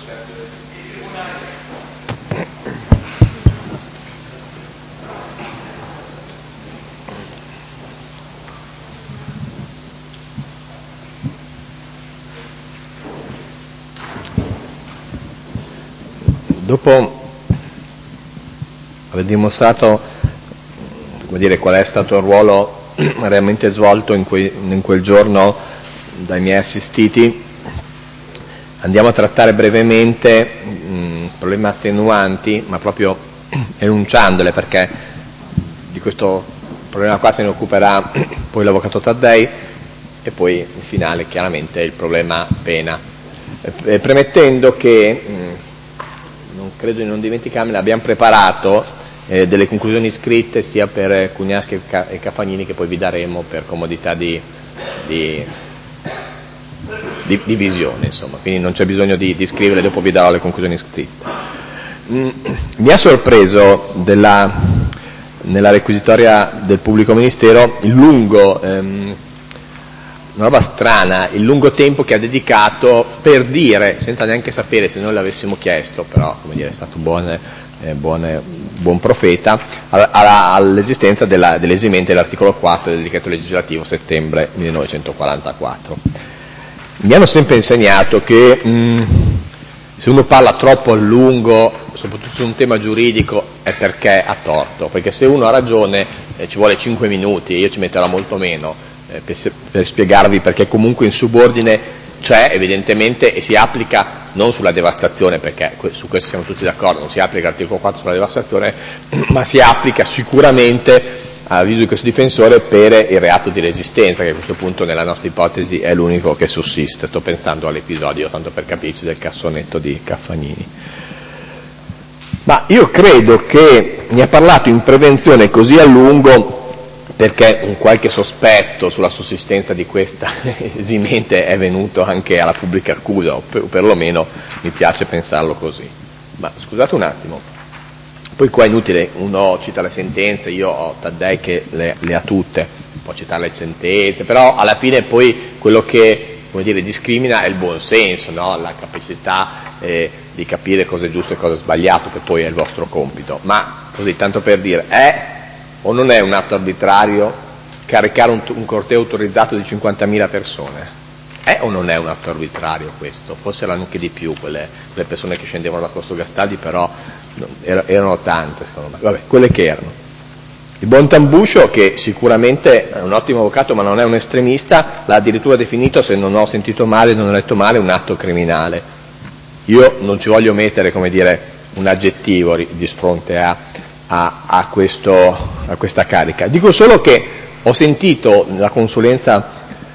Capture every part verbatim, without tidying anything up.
Dopo aver dimostrato, come dire, qual è stato il ruolo realmente svolto in, quei, in quel giorno dai miei assistiti, andiamo a trattare brevemente mh, problemi attenuanti, ma proprio enunciandole, perché di questo problema qua se ne occuperà poi l'avvocato Taddei, e poi in finale chiaramente il problema pena. E, premettendo che, mh, non credo di non dimenticarmela, abbiamo preparato eh, delle conclusioni scritte sia per Cugnaschi e Cafagnini, che poi vi daremo per comodità di, di, di, di visione, insomma, quindi non c'è bisogno di, di scriverle, dopo vi darò le conclusioni scritte. Mm, mi ha sorpreso della, nella requisitoria del pubblico ministero il lungo ehm, una roba strana, il lungo tempo che ha dedicato per dire, senza neanche sapere se noi l'avessimo chiesto, però come dire è stato buon, eh, buon, buon profeta, a, a, all'esistenza della, dell'esimente dell'articolo quattro del decreto legislativo settembre millenovecentoquarantaquattro. Mi hanno sempre insegnato che mh, se uno parla troppo a lungo, soprattutto su un tema giuridico, è perché ha torto, perché se uno ha ragione eh, ci vuole cinque minuti, io ci metterò molto meno eh, per, per spiegarvi perché comunque in subordine c'è evidentemente e si applica non sulla devastazione, perché su questo siamo tutti d'accordo, non si applica l'articolo quattro sulla devastazione, ma si applica sicuramente a avviso di questo difensore per il reato di resistenza, che a questo punto nella nostra ipotesi è l'unico che sussiste. Sto pensando all'episodio, tanto per capirci, del cassonetto di Cafagnini. Ma io credo che ne ha parlato in prevenzione così a lungo perché un qualche sospetto sulla sussistenza di questa esimente è venuto anche alla pubblica accusa, o per, perlomeno mi piace pensarlo così. Ma scusate un attimo. Poi qua è inutile, uno cita le sentenze, io ho Taddei che le, le ha tutte, può citare le sentenze, però alla fine poi quello che, come dire, discrimina è il buon senso, no? La capacità eh, di capire cosa è giusto e cosa è sbagliato, che poi è il vostro compito. Ma così, tanto per dire, è o non è un atto arbitrario caricare un, un corteo autorizzato di cinquantamila persone? È o non è un atto arbitrario questo? Forse erano anche di più quelle, quelle persone che scendevano da Corso Gastaldi, però erano tante secondo me. Vabbè, quelle che erano. Il buon Tambuscio, che sicuramente è un ottimo avvocato ma non è un estremista, l'ha addirittura definito, se non ho sentito male, non ho letto male, un atto criminale. Io non ci voglio mettere, come dire, un aggettivo di fronte a, a, a, questo, a questa carica. Dico solo che ho sentito la consulenza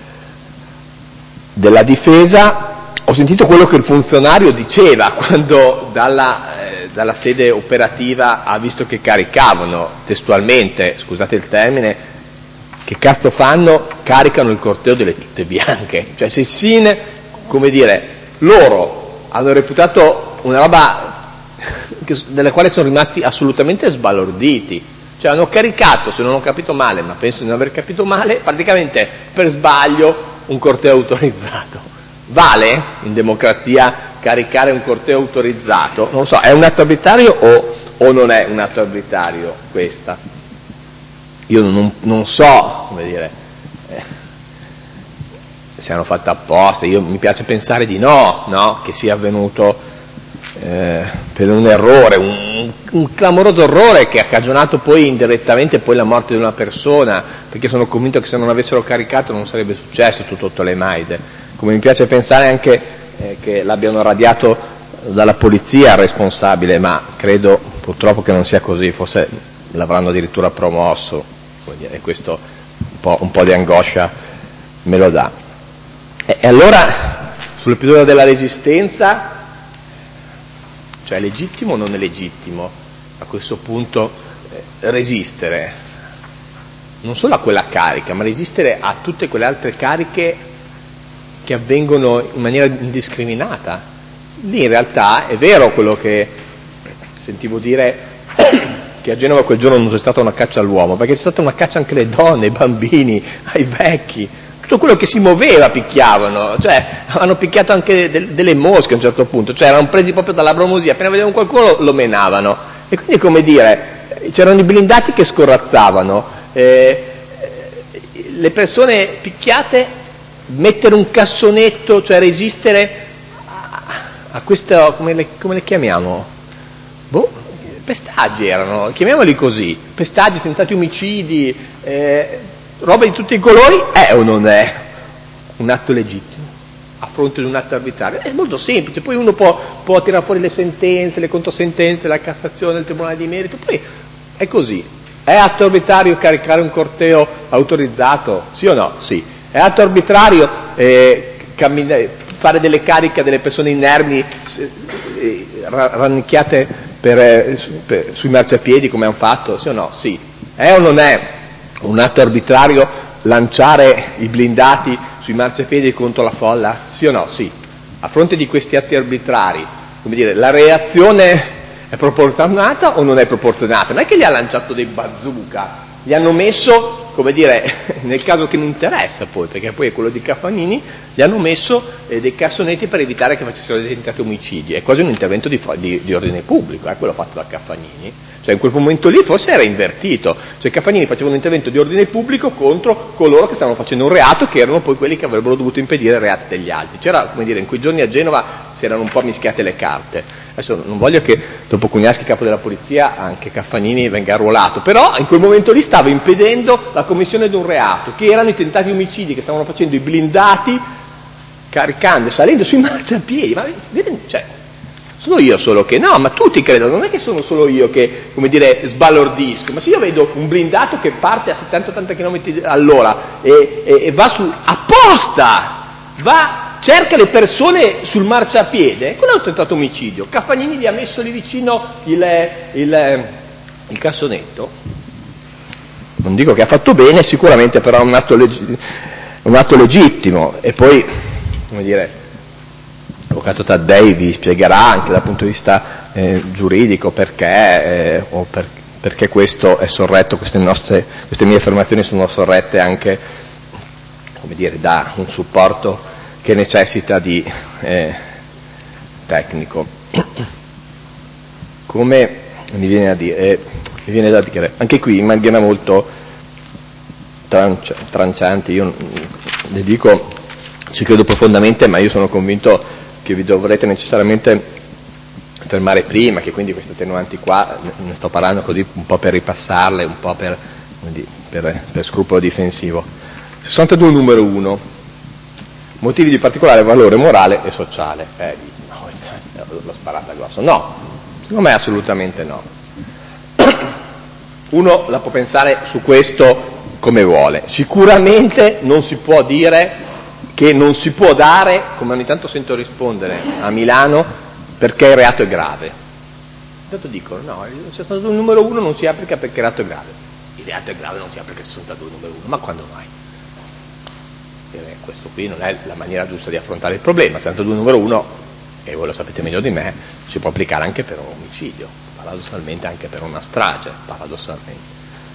della difesa, ho sentito quello che il funzionario diceva quando dalla, eh, dalla sede operativa ha visto che caricavano testualmente, scusate il termine, che cazzo fanno? Caricano il corteo delle tute bianche. Cioè se Sine, come dire, loro hanno reputato una roba che, della quale sono rimasti assolutamente sbalorditi. Cioè hanno caricato, se non ho capito male, ma penso di non aver capito male, praticamente per sbaglio un corteo autorizzato. Vale in democrazia caricare un corteo autorizzato? Non lo so, è un atto arbitrario o, o non è un atto arbitrario questa? Io non, non so, come dire, eh, se hanno fatto apposta, io mi piace pensare di no, no? Che sia avvenuto eh, per un errore, un, un clamoroso errore che ha cagionato poi indirettamente poi la morte di una persona, perché sono convinto che se non avessero caricato non sarebbe successo tutto Tolemaide, come mi piace pensare anche eh, che l'abbiano radiato dalla polizia al responsabile, ma credo purtroppo che non sia così, forse l'avranno addirittura promosso, e questo un po', un po' di angoscia me lo dà. E, e allora sull'episodio della resistenza, cioè è legittimo o non è legittimo a questo punto eh, resistere non solo a quella carica, ma resistere a tutte quelle altre cariche che avvengono in maniera indiscriminata? Lì in realtà è vero quello che sentivo dire che che a Genova quel giorno non c'è stata una caccia all'uomo, perché c'è stata una caccia anche alle donne, ai bambini, ai vecchi, tutto quello che si muoveva picchiavano, cioè hanno picchiato anche del, delle mosche a un certo punto, cioè erano presi proprio dalla bramosia, appena vedevano qualcuno lo menavano, e quindi come dire, c'erano i blindati che scorrazzavano, eh, le persone picchiate, mettere un cassonetto, cioè resistere a, a questo, come le, come le chiamiamo? Boh, pestaggi erano, chiamiamoli così, pestaggi, tentati omicidi, eh, roba di tutti i colori, è o non è un atto legittimo a fronte di un atto arbitrario? È molto semplice, poi uno può, può tirare fuori le sentenze, le controsentenze, la Cassazione, il Tribunale di Merito, poi è così. È atto arbitrario caricare un corteo autorizzato? Sì o no? Sì. È atto arbitrario eh, cammin- fare delle cariche a delle persone inermi eh, rannicchiate per, eh, su, per, sui marciapiedi come hanno fatto? Sì o no? Sì. È o non è un atto arbitrario lanciare i blindati sui marciapiedi contro la folla? Sì o no? Sì. A fronte di questi atti arbitrari, come dire, la reazione è proporzionata o non è proporzionata? Non è che gli ha lanciato dei bazooka, gli hanno messo, come dire, nel caso che mi interessa poi, perché poi è quello di Caffanini, gli hanno messo eh, dei cassonetti per evitare che facessero dei tentati omicidi. È quasi un intervento di, di, di ordine pubblico, è eh, quello fatto da Caffanini. Cioè in quel momento lì forse era invertito, cioè Caffanini faceva un intervento di ordine pubblico contro coloro che stavano facendo un reato, che erano poi quelli che avrebbero dovuto impedire i reati degli altri. C'era, come dire, in quei giorni a Genova si erano un po' mischiate le carte. Adesso non voglio che dopo Cugnaschi, capo della polizia, anche Caffanini venga arruolato, però in quel momento lì stava impedendo la commissione di un reato, che erano i tentati omicidi che stavano facendo i blindati, caricando, salendo sui marciapiedi. Ma vedete, cioè, sono io solo che, no, ma tutti credono, non è che sono solo io che, come dire, sbalordisco, ma se io vedo un blindato che parte a settanta ottanta chilometri all'ora e, e, e va su, apposta, va, cerca le persone sul marciapiede, quello è un tentato omicidio. Caffanini gli ha messo lì vicino il, il, il cassonetto, non dico che ha fatto bene, sicuramente però è un atto, leg- un atto legittimo, e poi, come dire, l'avvocato Taddei vi spiegherà anche dal punto di vista eh, giuridico perché, eh, o per, perché questo è sorretto, queste, nostre, queste mie affermazioni sono sorrette anche, come dire, da un supporto che necessita di eh, tecnico. Come mi viene a dire, eh, mi viene da dire, anche qui in maniera molto tranci- tranciante, io le dico, ci credo profondamente, ma io sono convinto che vi dovrete necessariamente fermare prima, che quindi queste attenuanti qua, ne sto parlando così un po' per ripassarle, un po' per, per, per scrupolo difensivo. sessantadue numero uno, motivi di particolare valore morale e sociale. Eh, no, l'ho sparata grosso. No, secondo me assolutamente no. Uno la può pensare su questo come vuole. Sicuramente non si può dire che non si può dare, come ogni tanto sento rispondere a Milano, perché il reato è grave. Intanto dicono, no, il sessantadue numero uno non si applica perché il reato è grave. Il reato è grave non si applica il sessantadue numero uno, ma quando mai? E questo qui non è la maniera giusta di affrontare il problema. Il sessantadue numero uno, e voi lo sapete meglio di me, si può applicare anche per un omicidio, paradossalmente anche per una strage, paradossalmente.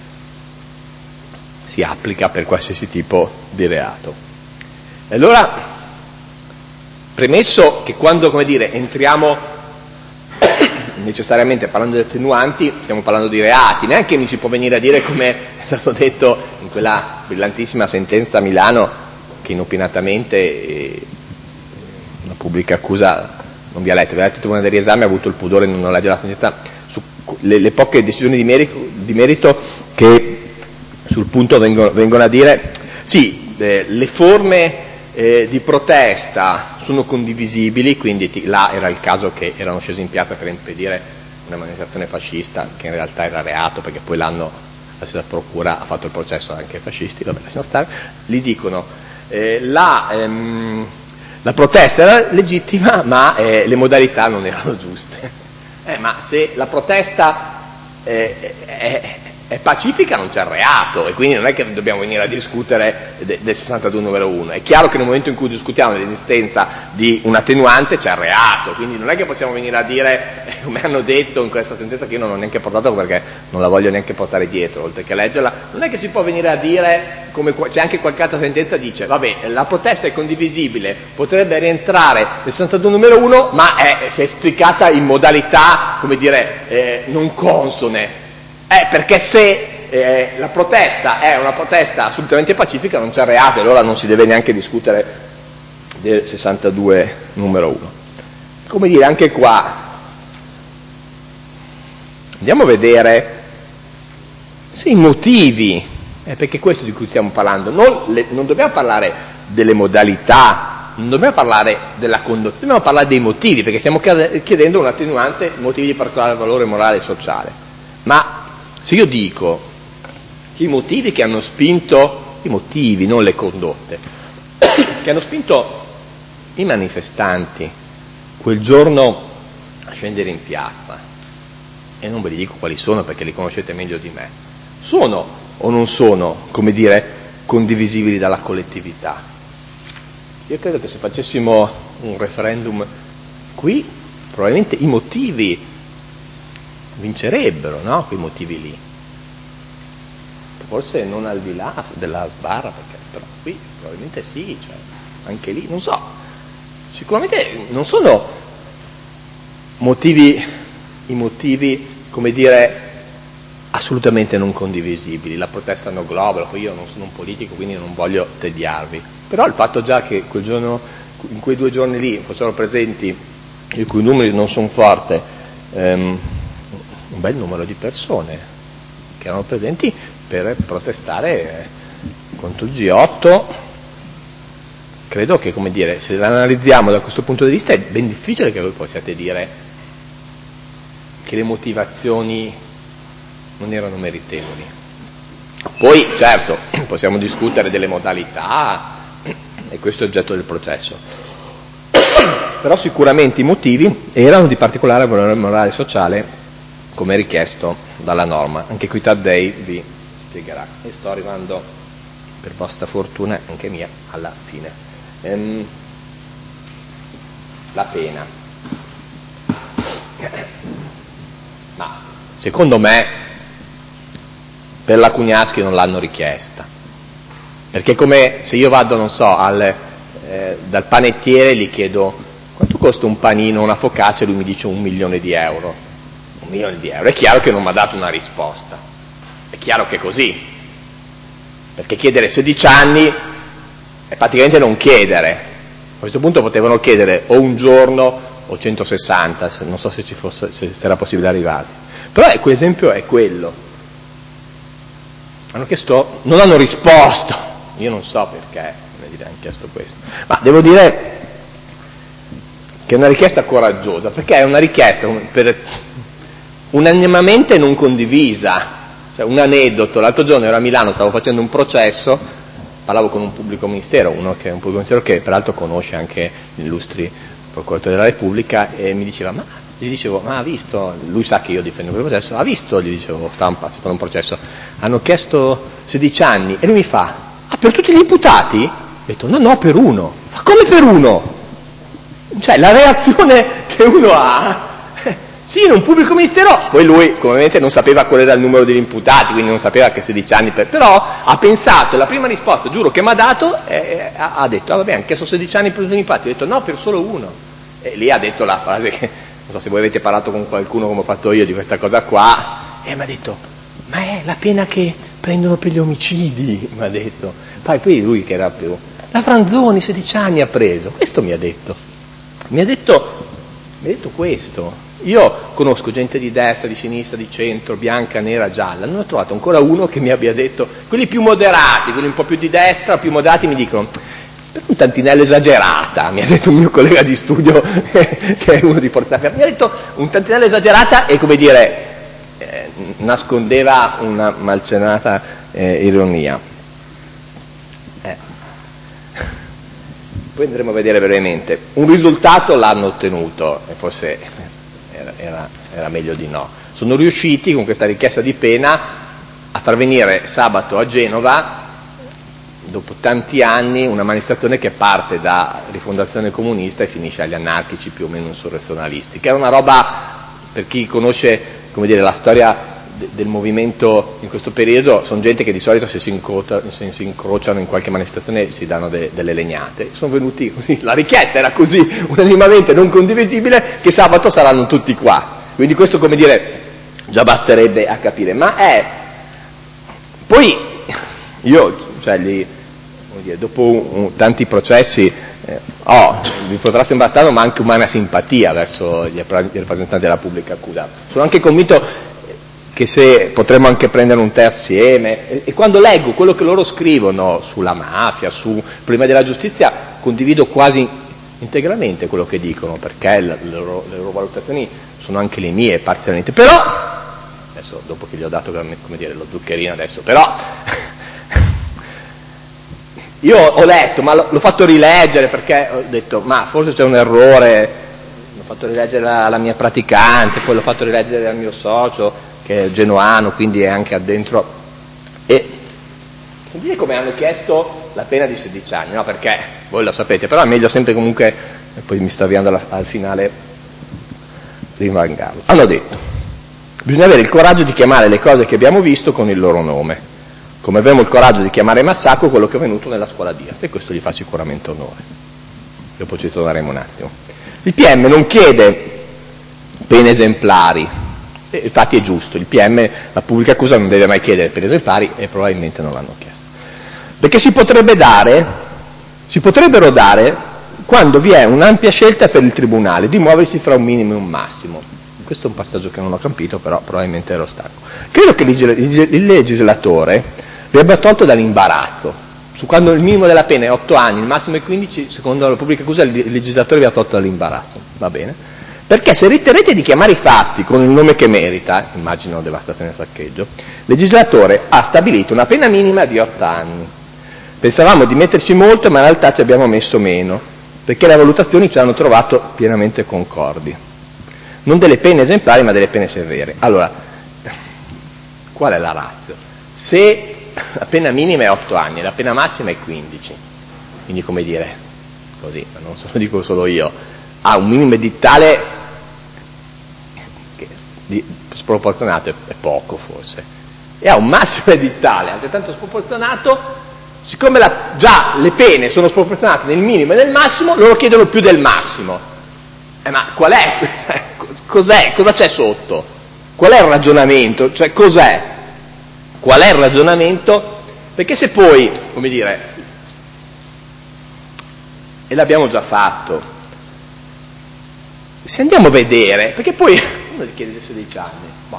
Si applica per qualsiasi tipo di reato. E allora, premesso che quando, come dire, entriamo necessariamente parlando di attenuanti, stiamo parlando di reati, neanche mi si può venire a dire, come è stato detto in quella brillantissima sentenza a Milano, che inopinatamente eh, una pubblica accusa non vi ha letto, vi ha letto il tribunale di riesame, ha avuto il pudore di non leggere la sentenza, su le, le poche decisioni di merito, di merito che sul punto vengono, vengono a dire, sì, eh, le forme Eh, di protesta sono condivisibili, quindi ti, là era il caso che erano scesi in piazza per impedire una manifestazione fascista, che in realtà era reato, perché poi l'hanno, la procura ha fatto il processo anche ai fascisti, vabbè, lasciamo stare, gli dicono eh, la, ehm, la protesta era legittima, ma eh, le modalità non erano giuste. Eh, ma se la protesta eh, è, è pacifica non c'è il reato, e quindi non è che dobbiamo venire a discutere de, del sessantadue numero uno. È chiaro che nel momento in cui discutiamo dell'esistenza di un attenuante c'è il reato, quindi non è che possiamo venire a dire, eh, come hanno detto in questa sentenza, che io non ho neanche portato perché non la voglio neanche portare dietro, oltre che leggerla, non è che si può venire a dire, come c'è anche qualche altra sentenza dice, vabbè, la protesta è condivisibile, potrebbe rientrare nel sessantadue numero uno, ma è, si è esplicata in modalità, come dire, eh, non consone. Eh, perché se eh, la protesta è una protesta assolutamente pacifica non c'è reato, e allora non si deve neanche discutere del sessantadue numero uno. Come dire, anche qua andiamo a vedere sì, i motivi, eh, perché questo di cui stiamo parlando, non, le, non dobbiamo parlare delle modalità, non dobbiamo parlare della condotta, dobbiamo parlare dei motivi, perché stiamo chiedendo un attenuante, motivi di particolare valore morale e sociale. Ma se io dico che i motivi che hanno spinto, i motivi, non le condotte, che hanno spinto i manifestanti quel giorno a scendere in piazza, e non ve li dico quali sono perché li conoscete meglio di me, sono o non sono, come dire, condivisibili dalla collettività? Io credo che se facessimo un referendum qui, probabilmente i motivi vincerebbero, no? Quei motivi lì. Forse non al di là della sbarra, perché però qui probabilmente sì, cioè, anche lì, non so. Sicuramente non sono motivi, i motivi, come dire, assolutamente non condivisibili. La protesta no global, poi io non sono un politico, quindi non voglio tediarvi. Però il fatto già che quel giorno, in quei due giorni lì fossero presenti, i cui numeri non sono forti, ehm, un bel numero di persone che erano presenti per protestare contro il G otto, credo che, come dire, se l'analizziamo da questo punto di vista è ben difficile che voi possiate dire che le motivazioni non erano meritevoli. Poi, certo, possiamo discutere delle modalità, e questo è oggetto del processo, però sicuramente i motivi erano di particolare valore morale e sociale, come richiesto dalla norma. Anche qui Taddei vi spiegherà, e sto arrivando, per vostra fortuna, anche mia, alla fine. Ehm, la pena. Ma, secondo me, per la Cugnaschi non l'hanno richiesta. Perché come se io vado, non so, al, eh, dal panettiere e gli chiedo quanto costa un panino, una focaccia, e lui mi dice un milione di euro. Un milione di euro. È chiaro che non mi ha dato una risposta. È chiaro che è così. Perché chiedere sedici anni è praticamente non chiedere. A questo punto potevano chiedere o un giorno o centosessanta, non so se ci fosse, se era possibile arrivarci. Però ecco, l'esempio è quello. Hanno chiesto, non hanno risposto. Io non so perché hanno chiesto questo. Ma devo dire che è una richiesta coraggiosa, perché è una richiesta per, unanimemente non condivisa. Cioè, un aneddoto, l'altro giorno ero a Milano, stavo facendo un processo, parlavo con un pubblico ministero, uno che è un pubblico ministero che peraltro conosce anche gli illustri procuratori della Repubblica, e mi diceva, ma gli dicevo, ma ha visto, lui sa che io difendo quel processo, ha visto, gli dicevo, stavo facendo un processo, hanno chiesto sedici anni, e lui mi fa, ah, per tutti gli imputati? Ho detto, no, no, per uno. Ma come per uno? Cioè, la reazione che uno ha, sì, in un pubblico ministero, poi lui, come vedete, non sapeva qual era il numero degli imputati, quindi non sapeva che sedici anni, per, però ha pensato, la prima risposta, giuro, che mi ha dato, eh, ha, ha detto, ah, vabbè, hanno chiesto sedici anni per tutti gli imputati, ho detto, no, per solo uno. E lì ha detto la frase che, non so se voi avete parlato con qualcuno come ho fatto io di questa cosa qua, e mi ha detto, ma è la pena che prendono per gli omicidi, mi ha detto. Poi, poi lui che era più, la Franzoni sedici anni ha preso, questo mi ha detto. Mi ha detto, mi ha detto questo. Io conosco gente di destra, di sinistra, di centro, bianca, nera, gialla, non ho trovato ancora uno che mi abbia detto, quelli più moderati, quelli un po' più di destra, più moderati, mi dicono, per un tantinello esagerata, mi ha detto un mio collega di studio che è uno di Portaferro, mi ha detto un tantinello esagerata e, come dire, eh, nascondeva una malcenata eh, ironia. Eh. Poi andremo a vedere brevemente. Un risultato l'hanno ottenuto, e forse era, era, era meglio di no. Sono riusciti con questa richiesta di pena a far venire sabato a Genova, dopo tanti anni, una manifestazione che parte da Rifondazione Comunista e finisce agli anarchici più o meno insurrezionalisti, che è una roba, per chi conosce, come dire, la storia de- del movimento in questo periodo, sono gente che di solito se si, incrota, se si incrociano in qualche manifestazione si danno de- delle legnate. Sono venuti così, la richiesta era così unanimemente non condivisibile che sabato saranno tutti qua. Quindi questo, come dire, già basterebbe a capire. Ma è... Poi io, cioè, gli, come dire, dopo un, un, tanti processi, eh, ho, vi potrà sembrare strano, ma anche umana simpatia verso gli, gli rappresentanti della pubblica accusa. Sono anche convinto che se potremmo anche prendere un tè assieme, e, e quando leggo quello che loro scrivono sulla mafia, su problemi della giustizia, condivido quasi integralmente quello che dicono, perché le loro, le loro valutazioni sono anche le mie parzialmente. Però, adesso dopo che gli ho dato, come dire, lo zuccherino adesso, però io ho letto, ma l'ho fatto rileggere perché ho detto, ma forse c'è un errore, l'ho fatto rileggere la, la mia praticante, poi l'ho fatto rileggere al mio socio, che è genuano, quindi è anche addentro, e sentite come hanno chiesto la pena di sedici anni, no? Perché voi lo sapete, però è meglio sempre comunque, e poi mi sto avviando alla, al finale, rimangarlo. Hanno detto, bisogna avere il coraggio di chiamare le cose che abbiamo visto con il loro nome, come avremo il coraggio di chiamare massacro quello che è venuto nella scuola Diaz, e questo gli fa sicuramente onore. Dopo ci torneremo un attimo. Il P M non chiede pene esemplari, e infatti è giusto, il P M, la pubblica accusa, non deve mai chiedere pene esemplari e probabilmente non l'hanno chiesto. Perché si potrebbe dare, si potrebbero dare quando vi è un'ampia scelta per il Tribunale di muoversi fra un minimo e un massimo. Questo è un passaggio che non ho capito, però probabilmente ero stanco. Credo che il legislatore vi abbia tolto dall'imbarazzo. Su quando il minimo della pena è otto anni, il massimo è quindici, secondo la pubblica accusa il legislatore vi ha tolto dall'imbarazzo. Va bene? Perché se riterrete di chiamare i fatti con il nome che merita, immagino devastazione e saccheggio, il legislatore ha stabilito una pena minima di otto anni. Pensavamo di metterci molto, ma in realtà ci abbiamo messo meno, perché le valutazioni ci hanno trovato pienamente concordi. Non delle pene esemplari, ma delle pene severe. Allora, qual è la ratio? Se la pena minima è otto anni, la pena massima è quindici, quindi come dire, così, non so, lo dico solo io, ha un minimo edittale che di, sproporzionato, è, è poco forse, e ha un massimo edittale altrettanto sproporzionato. Siccome la, già le pene sono sproporzionate nel minimo e nel massimo, loro chiedono più del massimo. Eh, ma qual è? Cos'è? Cosa c'è sotto? Qual è il ragionamento? Cioè, cos'è? Qual è il ragionamento? Perché se poi, come dire, e l'abbiamo già fatto, se andiamo a vedere, perché poi uno gli chiede adesso sedici anni, boh,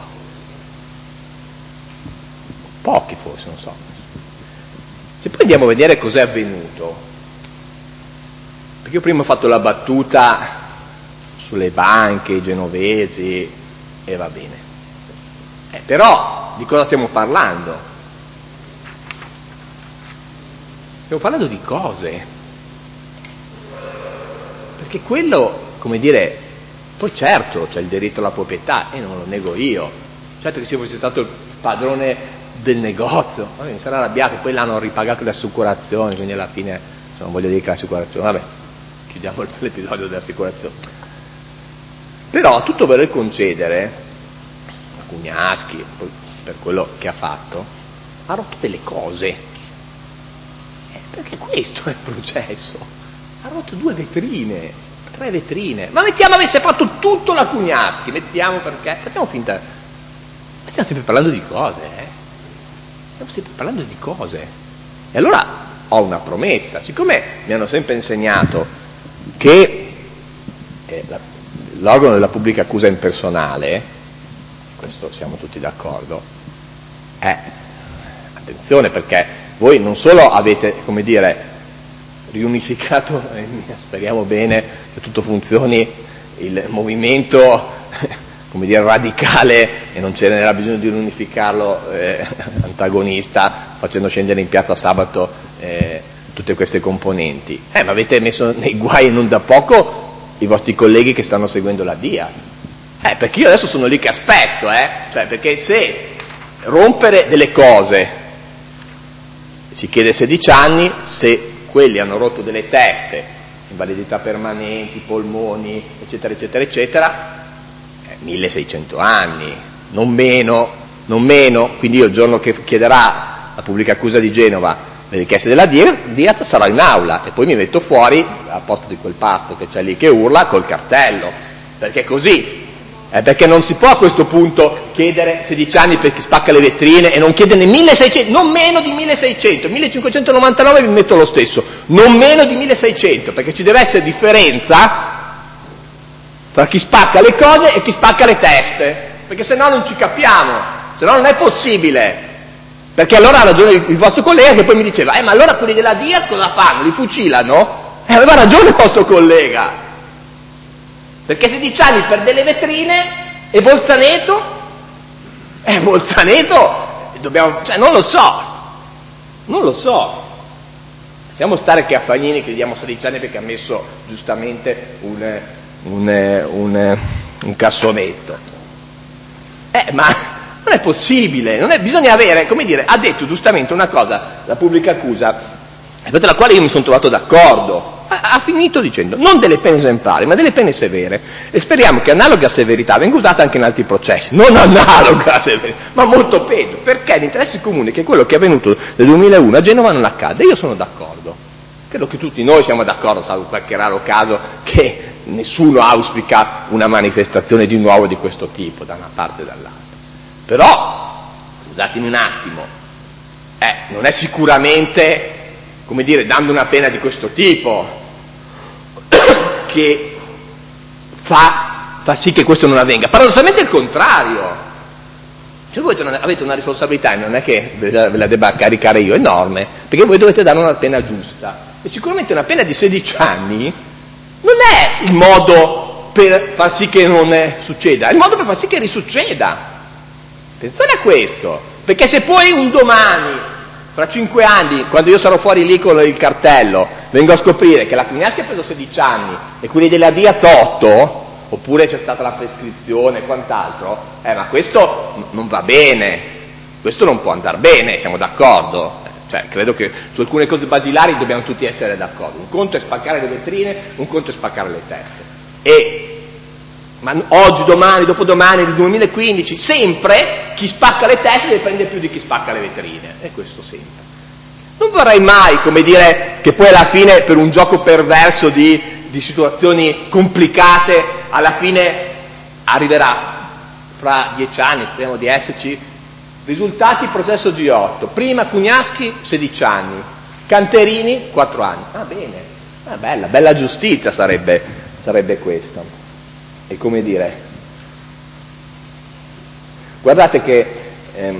pochi forse, non so. Se poi andiamo a vedere cos'è avvenuto, perché io prima ho fatto la battuta sulle banche, i genovesi, e va bene. Eh, però di cosa stiamo parlando? Stiamo parlando di cose. Perché quello, come dire, poi certo c'è il diritto alla proprietà, e non lo nego io. Certo che se fossi stato il padrone del negozio, vabbè, mi sarà arrabbiato, poi l'hanno ripagato le assicurazioni, quindi alla fine, cioè, non voglio dire che l'assicurazione, vabbè, chiudiamo l'episodio delle assicurazioni. Però a tutto voler concedere, Cugnaschi, per quello che ha fatto, ha rotto delle cose, eh, perché questo è il processo. Ha rotto due vetrine, tre vetrine, ma mettiamo avesse fatto tutto la Cugnaschi, mettiamo perché, facciamo finta, stiamo sempre parlando di cose, eh? Stiamo sempre parlando di cose. E allora ho una promessa, siccome mi hanno sempre insegnato che eh, la, l'organo della pubblica accusa impersonale, questo siamo tutti d'accordo, è, attenzione, perché voi non solo avete, come dire, riunificato, eh, speriamo bene che tutto funzioni, il movimento, come dire, radicale, e non ce n'era bisogno di riunificarlo, eh, antagonista, facendo scendere in piazza sabato eh, tutte queste componenti, eh, ma avete messo nei guai non da poco i vostri colleghi che stanno seguendo la D I A, eh, perché io adesso sono lì che aspetto, eh, cioè perché se rompere delle cose, si chiede sedici anni, se quelli hanno rotto delle teste, invalidità permanenti, polmoni, eccetera, eccetera, eccetera, eh, milleseicento anni, non meno, non meno. Quindi io il giorno che chiederà la pubblica accusa di Genova le richieste della Diat sarò in aula e poi mi metto fuori, al posto di quel pazzo che c'è lì che urla, col cartello, perché così. Eh, perché non si può a questo punto chiedere sedici anni per chi spacca le vetrine e non chiederne milleseicento, non meno di milleseicento, millecinquecentonovantanove mi metto lo stesso, non meno di milleseicento, perché ci deve essere differenza tra chi spacca le cose e chi spacca le teste, perché se no non ci capiamo, se no non è possibile. Perché allora ha ragione il vostro collega che poi mi diceva, eh ma allora quelli della Diaz cosa fanno? Li fucilano? E eh, aveva ragione il vostro collega. Perché sedici anni per delle vetrine e Bolzaneto? Eh, Bolzaneto, dobbiamo, cioè non lo so, non lo so. Possiamo stare che a Fagnini che gli diamo sedici anni perché ha messo giustamente un, un, un, un cassonetto. Eh, ma... non è possibile, non è, bisogna avere, come dire, ha detto giustamente una cosa, la pubblica accusa, rispetto alla quale io mi sono trovato d'accordo, ha, ha finito dicendo, non delle pene esemplari, ma delle pene severe, e speriamo che analoga severità venga usata anche in altri processi, non analoga severità, ma molto peggio, perché l'interesse comune è che quello che è avvenuto nel duemilauno a Genova non accade, io sono d'accordo, credo che tutti noi siamo d'accordo, salvo qualche raro caso che nessuno auspica una manifestazione di nuovo di questo tipo, da una parte e dall'altra. Però, scusatemi un attimo, eh, non è sicuramente, come dire, dando una pena di questo tipo che fa, fa sì che questo non avvenga. Paradossalmente è il contrario. Cioè voi avete una responsabilità, e non è che ve la, ve la debba caricare io, enorme, perché voi dovete dare una pena giusta. E sicuramente una pena di sedici anni non è il modo per far sì che non succeda, è il modo per far sì che risucceda. Attenzione a questo, perché se poi un domani, fra cinque anni, quando io sarò fuori lì con il cartello, vengo a scoprire che la Cugnaschi ha preso sedici anni e quelli della Diaz otto, oppure c'è stata la prescrizione e quant'altro, eh ma questo non va bene, questo non può andare bene, siamo d'accordo? Cioè, credo che su alcune cose basilari dobbiamo tutti essere d'accordo. Un conto è spaccare le vetrine, un conto è spaccare le teste. E ma oggi, domani, dopodomani, nel duemilaquindici, sempre chi spacca le teste ne prende più di chi spacca le vetrine, e questo sempre. Non vorrei mai, come dire, che poi alla fine per un gioco perverso di, di situazioni complicate, alla fine arriverà fra dieci anni, speriamo di esserci, risultati processo G otto, prima Cugnaschi sedici anni, Canterini quattro anni, ah bene, ah, bella, bella giustizia sarebbe, sarebbe questo. E come dire, guardate che ehm,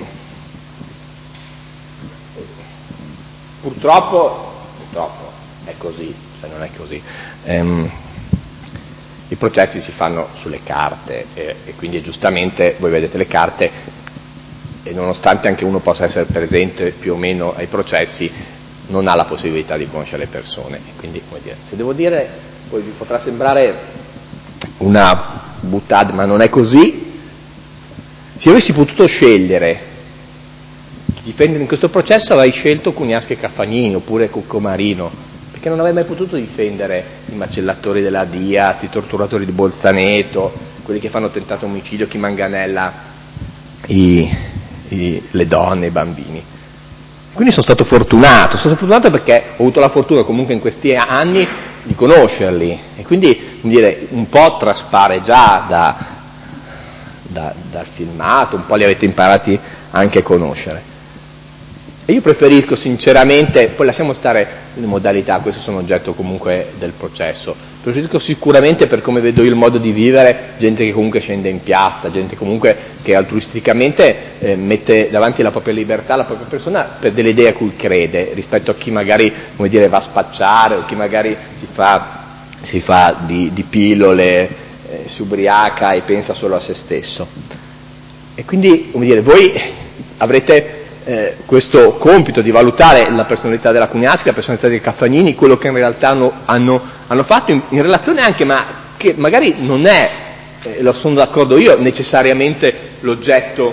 purtroppo, purtroppo è così, se non è così, ehm, i processi si fanno sulle carte e, e quindi giustamente voi vedete le carte e nonostante anche uno possa essere presente più o meno ai processi non ha la possibilità di conoscere le persone e quindi, come dire, se devo dire, poi vi potrà sembrare una buttata, ma non è così. Se avessi potuto scegliere chi difendere in questo processo avrei scelto Cugnaschi e Caffagnini oppure Coccomarino, perché non avrei mai potuto difendere i macellatori della Diaz, i torturatori di Bolzaneto, quelli che fanno tentato omicidio, chi manganella i, i, le donne, i bambini. Quindi sono stato fortunato, sono stato fortunato perché ho avuto la fortuna comunque in questi anni di conoscerli e quindi, come dire, un po' traspare già da, da, dal filmato, un po' li avete imparati anche a conoscere. E io preferisco sinceramente, poi lasciamo stare le modalità, questo sono oggetto comunque del processo, preferisco sicuramente per come vedo io il modo di vivere, gente che comunque scende in piazza, gente comunque che altruisticamente eh, mette davanti la propria libertà, la propria persona per delle idee a cui crede, rispetto a chi magari, come dire, va a spacciare o chi magari si fa, si fa di, di pillole, eh, si ubriaca e pensa solo a se stesso. E quindi, come dire, voi avrete Eh, questo compito di valutare la personalità della Cugnaschi, la personalità dei Caffagnini, quello che in realtà hanno, hanno, hanno fatto in, in relazione anche, ma che magari non è, eh, lo sono d'accordo io, necessariamente l'oggetto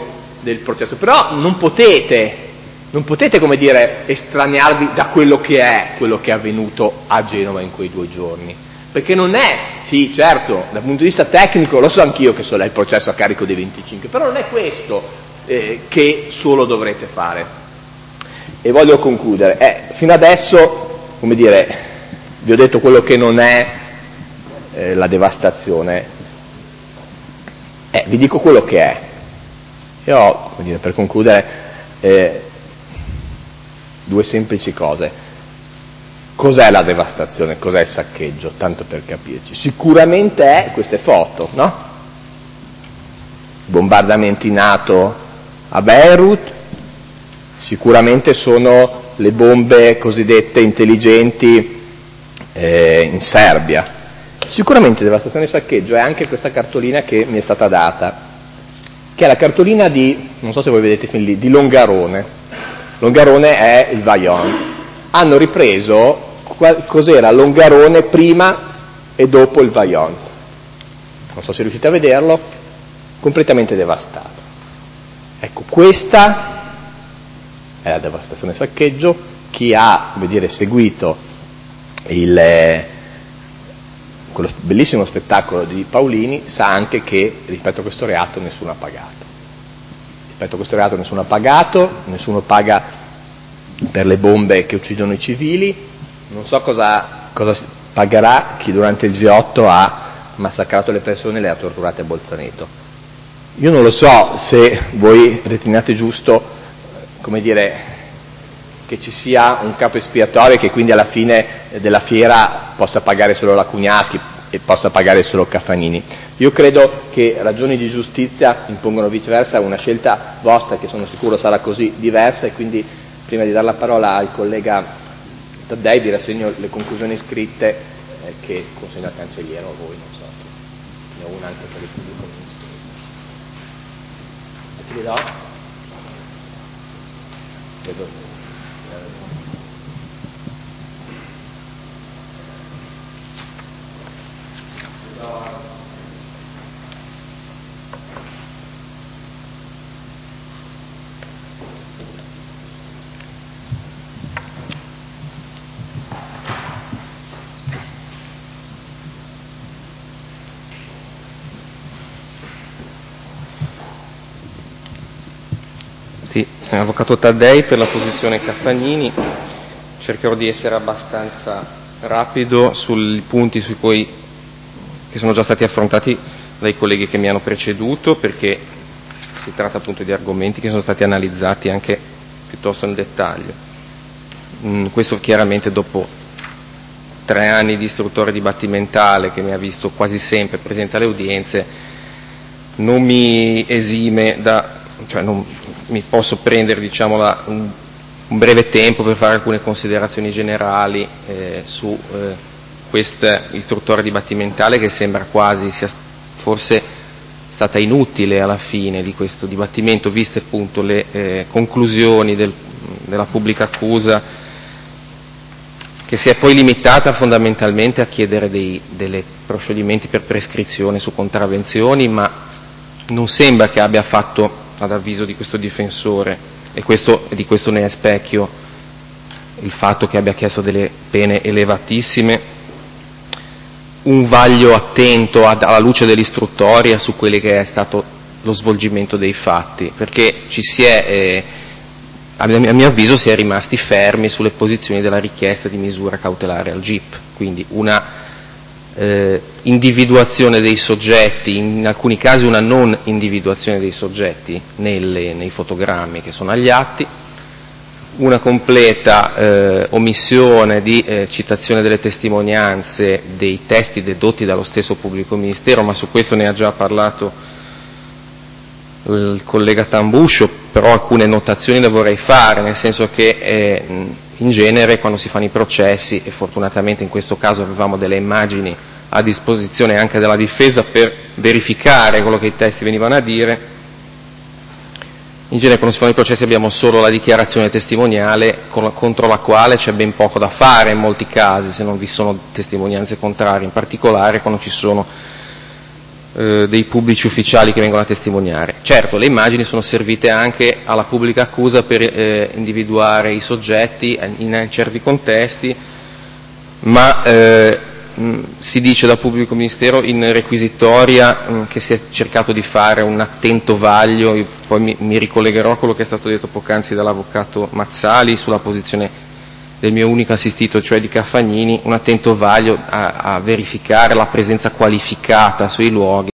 del processo, però non potete, non potete, come dire, estraniarvi da quello che è, quello che è avvenuto a Genova in quei due giorni, perché non è, sì, certo, dal punto di vista tecnico, lo so anch'io che solo è il processo a carico dei venticinque, però non è questo eh, che solo dovrete fare. E voglio concludere, eh, fino adesso, come dire, vi ho detto quello che non è eh, la devastazione, eh, vi dico quello che è. E ho, come dire, per concludere, eh, due semplici cose. Cos'è la devastazione? Cos'è il saccheggio? Tanto per capirci. Sicuramente è queste foto, no? Bombardamenti NATO a Beirut, sicuramente sono le bombe cosiddette intelligenti eh, in Serbia. Sicuramente devastazione e saccheggio è anche questa cartolina che mi è stata data, che è la cartolina di, non so se voi vedete fin lì, di Longarone. Longarone è il Vajont. Hanno ripreso qual- cos'era Longarone prima e dopo il Vajont. Non so se riuscite a vederlo, completamente devastato. Ecco, questa è la devastazione e saccheggio. Chi ha, come dire, seguito il, eh, quello bellissimo spettacolo di Paolini sa anche che rispetto a questo reato nessuno ha pagato. Rispetto a questo reato nessuno ha pagato, nessuno paga per le bombe che uccidono i civili, non so cosa, cosa pagherà chi durante il G otto ha massacrato le persone e le ha torturate a Bolzaneto. Io non lo so se voi riteniate giusto, come dire, che ci sia un capo espiatorio che quindi alla fine della fiera possa pagare solo la Cugnaschi e possa pagare solo Caffanini. Io credo che ragioni di giustizia impongono viceversa una scelta vostra, che sono sicuro sarà così diversa, e quindi prima di dare la parola al collega Taddei vi rassegno le conclusioni scritte eh, che consegno al cancelliere o a voi, non so, ne ho una anche per il pubblico ministero. E ti li do? Vedo. Sì, avvocato Taddei per la posizione Caffanini. Cercherò di essere abbastanza rapido sui punti sui cui, che sono già stati affrontati dai colleghi che mi hanno preceduto, perché si tratta appunto di argomenti che sono stati analizzati anche piuttosto nel dettaglio. Mm, questo chiaramente dopo tre anni di istruttore dibattimentale, che mi ha visto quasi sempre presente alle udienze, non mi esime da, cioè non mi posso prendere, diciamo, la, un, un breve tempo per fare alcune considerazioni generali eh, su eh, questa istruttore dibattimentale, che sembra quasi sia forse stata inutile alla fine di questo dibattimento, viste appunto le eh, conclusioni del, della pubblica accusa, che si è poi limitata fondamentalmente a chiedere dei delle proscioglimenti per prescrizione su contravvenzioni, ma non sembra che abbia fatto, ad avviso di questo difensore, e, questo, e di questo ne è specchio il fatto che abbia chiesto delle pene elevatissime, un vaglio attento ad, alla luce dell'istruttoria su quello che è stato lo svolgimento dei fatti, perché ci si è, eh, a mio avviso, si è rimasti fermi sulle posizioni della richiesta di misura cautelare al G I P, quindi una eh, individuazione dei soggetti, in alcuni casi una non individuazione dei soggetti nelle, nei fotogrammi che sono agli atti, una completa eh, omissione di eh, citazione delle testimonianze dei testi dedotti dallo stesso pubblico ministero, ma su questo ne ha già parlato il collega Tambuscio, però alcune notazioni le vorrei fare, nel senso che eh, in genere quando si fanno i processi, e fortunatamente in questo caso avevamo delle immagini a disposizione anche della difesa per verificare quello che i testi venivano a dire, in genere quando si fanno i processi abbiamo solo la dichiarazione testimoniale con la, contro la quale c'è ben poco da fare in molti casi, se non vi sono testimonianze contrarie, in particolare quando ci sono eh, dei pubblici ufficiali che vengono a testimoniare. Certo, le immagini sono servite anche alla pubblica accusa per eh, individuare i soggetti in certi contesti, ma eh, mh, si dice dal pubblico ministero in requisitoria mh, che si è cercato di fare un attento vaglio. Io poi mi, mi ricollegherò a quello che è stato detto poc'anzi dall'avvocato Mazzali sulla posizione del mio unico assistito, cioè di Caffagnini, un attento vaglio a, a verificare la presenza qualificata sui luoghi